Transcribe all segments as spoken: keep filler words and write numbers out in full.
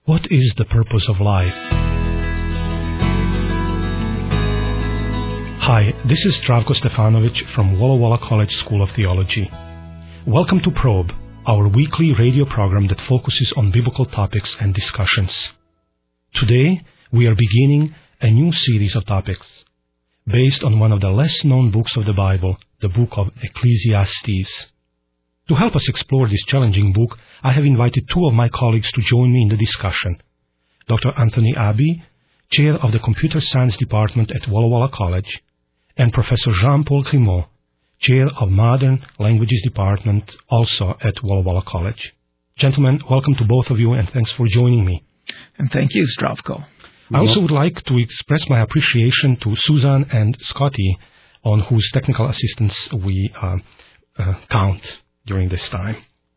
What is the purpose of life? Hi, this is Zdravko Stefanovic from Walla Walla College School of Theology. Welcome to Probe, our weekly radio program that focuses on biblical topics and discussions. Today, we are beginning a new series of topics based on one of the less-known books of the Bible, the book of Ecclesiastes. To help us explore this challenging book, I have invited two of my colleagues to join me in the discussion. Doctor Anthony Abbey, Chair of the Computer Science Department at Walla Walla College, and Professor Jean-Paul Grimaud, Chair of Modern Languages Department, also at Walla Walla College. Gentlemen, welcome to both of you, and thanks for joining me. And thank you, Zdravko. I also would like to express my appreciation to Susan and Scotty, on whose technical assistance we uh, uh, count during this time.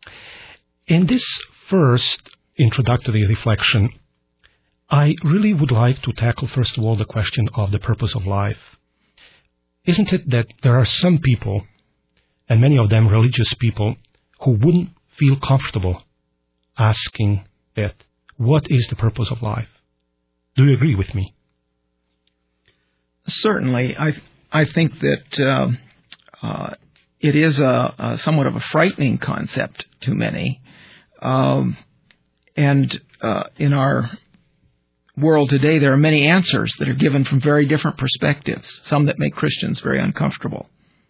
In this first introductory reflection, I really would like to tackle, first of all, the question of the purpose of life. Isn't it that there are some people, and many of them religious people, who wouldn't feel comfortable asking it, what is the purpose of life? Do you agree with me? Certainly. I I think that uh, uh, it is a, a somewhat of a frightening concept to many. Um, and uh, in our world today, there are many answers that are given from very different perspectives, some that make Christians very uncomfortable.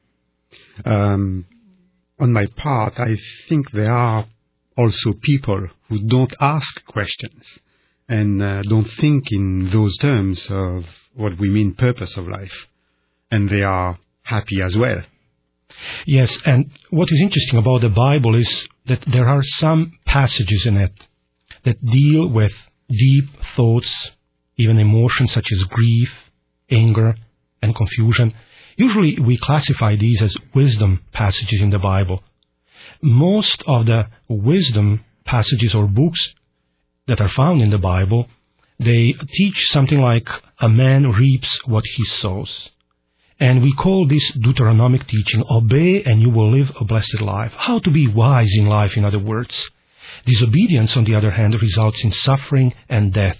Um, on my part, I think there are also people who don't ask questions and uh, don't think in those terms of what we mean purpose of life, and they are happy as well. Yes, and what is interesting about the Bible is that there are some passages in it that deal with deep thoughts, even emotions such as grief, anger, and confusion. Usually we classify these as wisdom passages in the Bible. Most of the wisdom passages or books that are found in the Bible, they teach something like a man reaps what he sows. And we call this Deuteronomic teaching, obey and you will live a blessed life. How to be wise in life, in other words. Disobedience, on the other hand, results in suffering and death.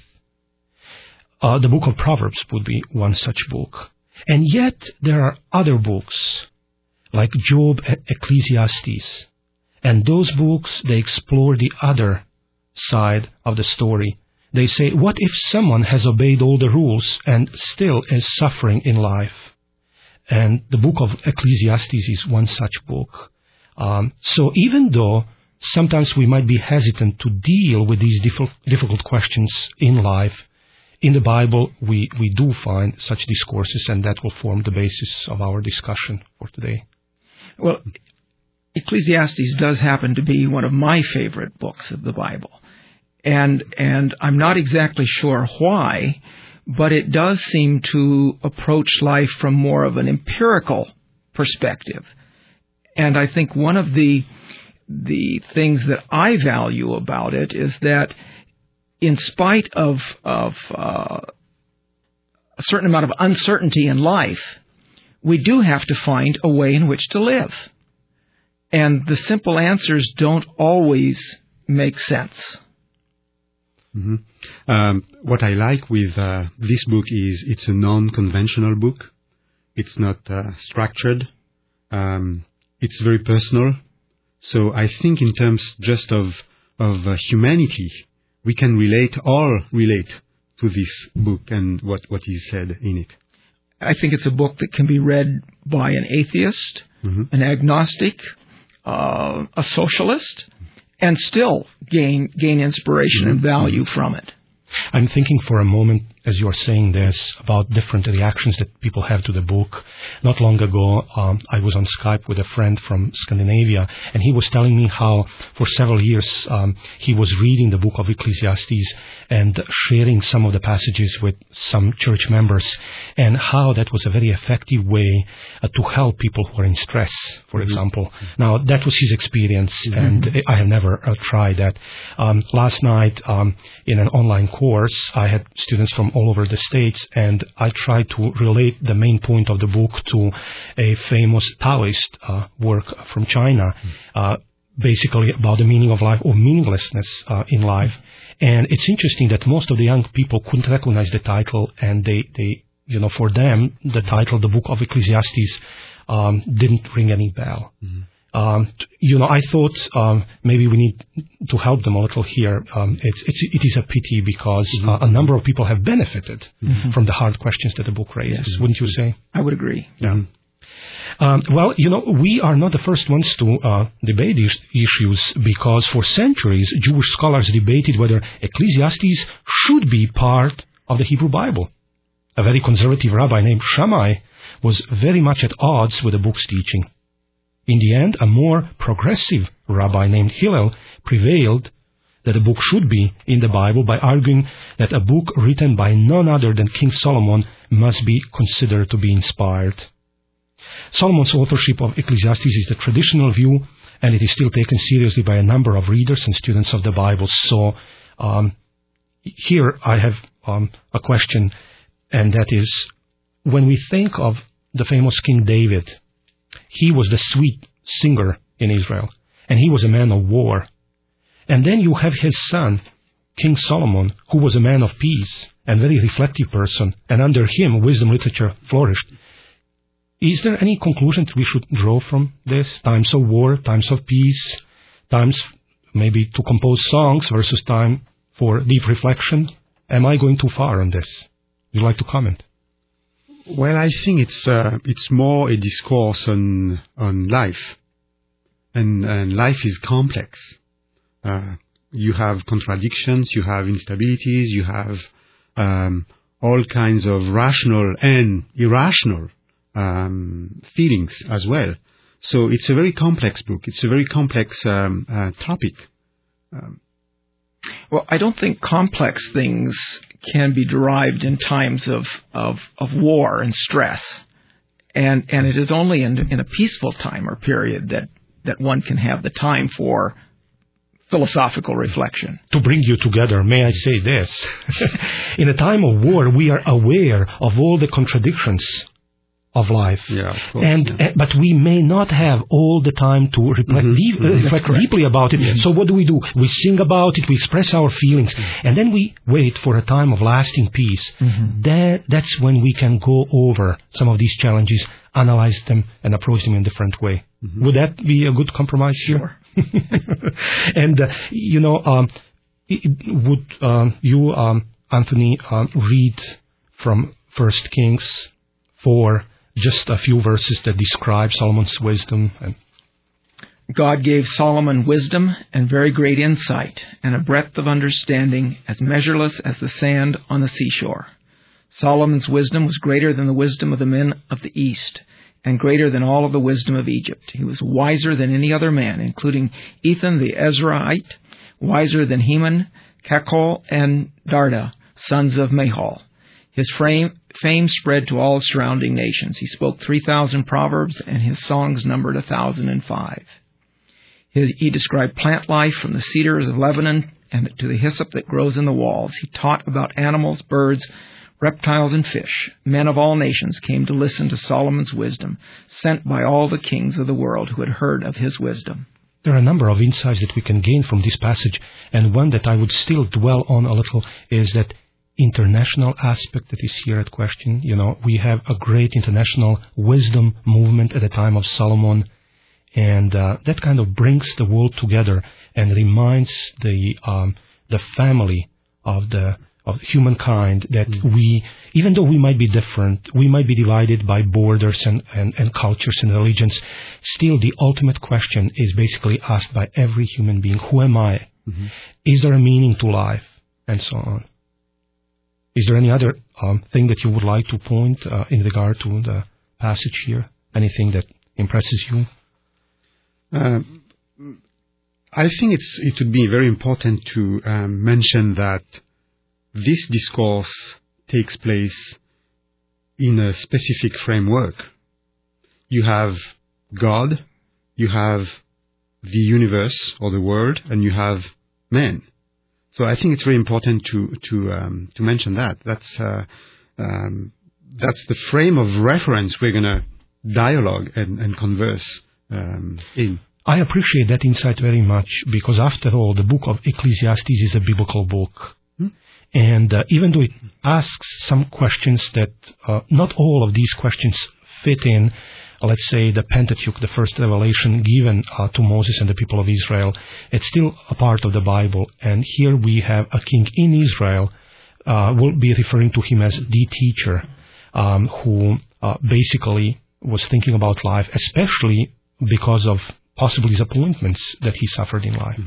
Uh, the book of Proverbs would be one such book. And yet there are other books, like Job and Ecclesiastes. And those books, they explore the other side of the story. They say, what if someone has obeyed all the rules and still is suffering in life? And the book of Ecclesiastes is one such book. Um, so even though sometimes we might be hesitant to deal with these diff- difficult questions in life, in the Bible we, we do find such discourses, and that will form the basis of our discussion for today. Well, Ecclesiastes does happen to be one of my favorite books of the Bible. And and I'm not exactly sure why, but it does seem to approach life from more of an empirical perspective. And I think one of the the things that I value about it is that in spite of, of uh, a certain amount of uncertainty in life, we do have to find a way in which to live. And the simple answers don't always make sense. Mm-hmm. Um, what I like with uh, this book is it's a non-conventional book. It's not uh, structured. Um, it's very personal. So I think in terms just of of uh, humanity, we can relate, all relate to this book and what, what is said in it. I think it's a book that can be read by an atheist, mm-hmm. an agnostic, uh, a socialist, and still gain gain inspiration mm-hmm. and value from it. I'm thinking for a moment, as you're saying this, about different reactions that people have to the book. Not long ago, um, I was on Skype with a friend from Scandinavia, and he was telling me how for several years um, he was reading the book of Ecclesiastes and sharing some of the passages with some church members, and how that was a very effective way uh, to help people who are in stress, for mm-hmm. example. Now, that was his experience, mm-hmm. and I have never uh, tried that. Um, last night, um, in an online course, I had students from all over the States, and I tried to relate the main point of the book to a famous Taoist uh, work from China. Uh, basically about the meaning of life or meaninglessness uh, in life. And it's interesting that most of the young people couldn't recognize the title, and they, they you know, for them, the title, the book of Ecclesiastes, um, didn't ring any bell. Mm-hmm. Um, you know, I thought um, maybe we need to help them a little here. Um, it's, it's, it is a pity because mm-hmm. uh, a number of people have benefited mm-hmm. from the hard questions that the book raises. Yes. Wouldn't you say? I would agree. Yeah. Um, well, you know, we are not the first ones to uh, debate these issues because for centuries Jewish scholars debated whether Ecclesiastes should be part of the Hebrew Bible. A very conservative rabbi named Shammai was very much at odds with the book's teaching. In the end, a more progressive rabbi named Hillel prevailed that the book should be in the Bible by arguing that a book written by none other than King Solomon must be considered to be inspired. Solomon's authorship of Ecclesiastes is the traditional view, and it is still taken seriously by a number of readers and students of the Bible. So um, here I have um, a question, and that is, when we think of the famous King David, he was the sweet singer in Israel, and he was a man of war. And then you have his son, King Solomon, who was a man of peace and very reflective person, and under him wisdom literature flourished. Is there any conclusion that we should draw from this? Times of war, times of peace, times maybe to compose songs versus time for deep reflection? Am I going too far on this? Would you like to comment? Well, I think it's uh, it's more a discourse on on life, and, and life is complex. Uh, you have contradictions, you have instabilities, you have um, all kinds of rational and irrational um, feelings as well. So it's a very complex book. It's a very complex um, uh, topic. Um, well, I don't think complex things can be derived in times of, of, of war and stress. And and it is only in, in a peaceful time or period that, that one can have the time for philosophical reflection. To bring you together, may I say this? In a time of war, we are aware of all the contradictions of life. Yeah, of course, and yeah. uh, but we may not have all the time to reflect, mm-hmm. deep, uh, reflect deeply about it. Mm-hmm. So what do we do? We sing about it, we express our feelings, mm-hmm. and then we wait for a time of lasting peace. Mm-hmm. That, that's when we can go over some of these challenges, analyze them, and approach them in a different way. Mm-hmm. Would that be a good compromise here? Sure. And, uh, you know, um, would um, you, um, Anthony, um, read from First Kings four, just a few verses that describe Solomon's wisdom? And God gave Solomon wisdom and very great insight, and a breadth of understanding as measureless as the sand on the seashore. Solomon's wisdom was greater than the wisdom of the men of the East, and greater than all of the wisdom of Egypt. He was wiser than any other man, including Ethan the Ezrahite, wiser than Heman, Cachol, and Darda, sons of Mahol. His fame, fame spread to all surrounding nations. He spoke three thousand proverbs, and his songs numbered a thousand and five. He, he described plant life from the cedars of Lebanon and to the hyssop that grows in the walls. He taught about animals, birds, reptiles, and fish. Men of all nations came to listen to Solomon's wisdom, sent by all the kings of the world who had heard of his wisdom. There are a number of insights that we can gain from this passage, and one that I would still dwell on a little is that international aspect that is here at question. You know, we have a great international wisdom movement at the time of Solomon, and uh, that kind of brings the world together and reminds the um, the family of the of humankind that mm-hmm. we, even though we might be different, we might be divided by borders and, and, and cultures and religions, still the ultimate question is basically asked by every human being: who am I? Mm-hmm. Is there a meaning to life? And so on. Is there any other um, thing that you would like to point uh, in regard to the passage here? Anything that impresses you? Uh, I think it's it would be very important to um, mention that this discourse takes place in a specific framework. You have God, you have the universe or the world, and you have man. So I think it's very important to to um, to mention that. That's uh, um, that's the frame of reference we're going to dialogue and, and converse um, in. I appreciate that insight very much because, after all, the book of Ecclesiastes is a biblical book. Hmm? And uh, even though it asks some questions that uh, not all of these questions fit in, uh, let's say, the Pentateuch, the first revelation given uh, to Moses and the people of Israel, it's still a part of the Bible. And here we have a king in Israel, uh, we'll be referring to him as the teacher, um, who uh, basically was thinking about life, especially because of possible disappointments that he suffered in life.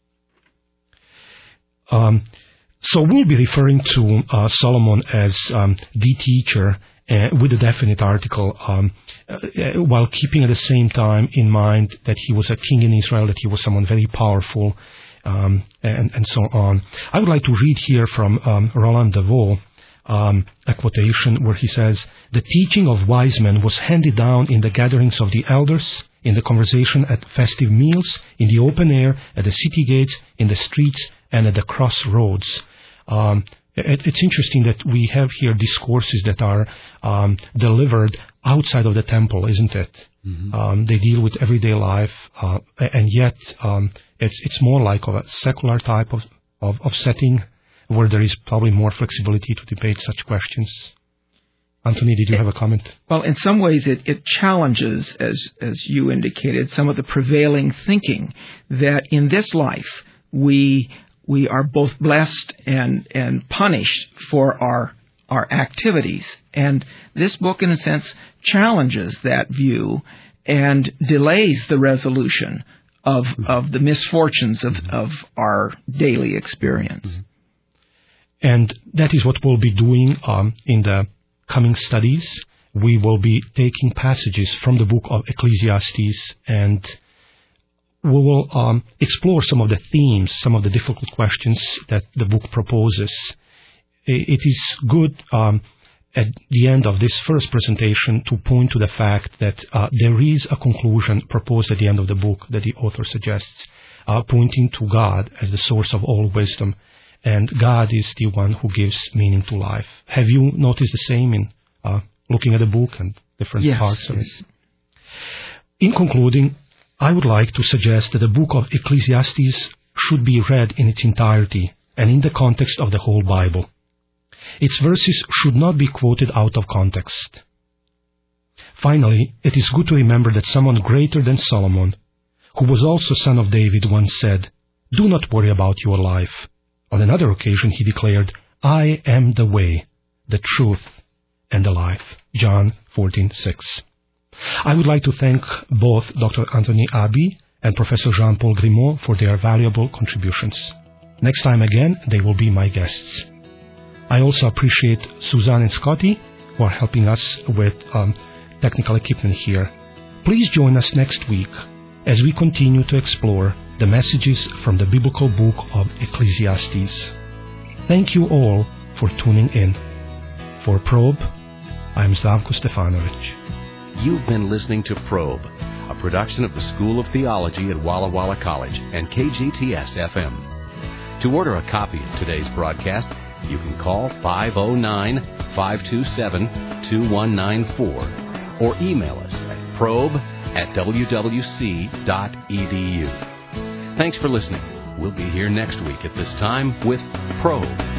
Mm-hmm. Um, so we'll be referring to uh, Solomon as um, the teacher uh, with a definite article, um, uh, while keeping at the same time in mind that he was a king in Israel, that he was someone very powerful, um, and, and so on. I would like to read here from um, Roland DeVaux um, a quotation where he says, "The teaching of wise men was handed down in the gatherings of the elders, in the conversation at festive meals, in the open air, at the city gates, in the streets, and at the crossroads." Um, it, it's interesting that we have here discourses that are um, delivered outside of the temple, isn't it? Mm-hmm. Um, they deal with everyday life, uh, and yet um, it's it's more like of a secular type of, of, of setting where there is probably more flexibility to debate such questions. Anthony, did you have a comment? Well, in some ways it, it challenges, as as you indicated, some of the prevailing thinking that in this life we we are both blessed and, and punished for our our activities. And this book, in a sense, challenges that view and delays the resolution of of the misfortunes of, of our daily experience. And that is what we'll be doing um, in the coming studies. We will be taking passages from the book of Ecclesiastes, and we will um, explore some of the themes, some of the difficult questions that the book proposes. It is good um, at the end of this first presentation to point to the fact that uh, there is a conclusion proposed at the end of the book that the author suggests, uh, pointing to God as the source of all wisdom. And God is the one who gives meaning to life. Have you noticed the same in uh, looking at the book and different yes, parts of yes. it? In concluding, I would like to suggest that the book of Ecclesiastes should be read in its entirety and in the context of the whole Bible. Its verses should not be quoted out of context. Finally, it is good to remember that someone greater than Solomon, who was also son of David, once said, "Do not worry about your life." On another occasion, he declared, "I am the way, the truth, and the life." John fourteen six. I would like to thank both Doctor Anthony Abbey and Professor Jean-Paul Grimaud for their valuable contributions. Next time again, they will be my guests. I also appreciate Suzanne and Scotty, who are helping us with um, technical equipment here. Please join us next week as we continue to explore the messages from the biblical book of Ecclesiastes. Thank you all for tuning in. For Probe, I'm Zdravko Stefanovic. You've been listening to Probe, a production of the School of Theology at Walla Walla College and K G T S F M. To order a copy of today's broadcast, you can call five oh nine, five two seven, two one nine four or email us at probe at w w c dot e d u. Thanks for listening. We'll be here next week at this time with Probe.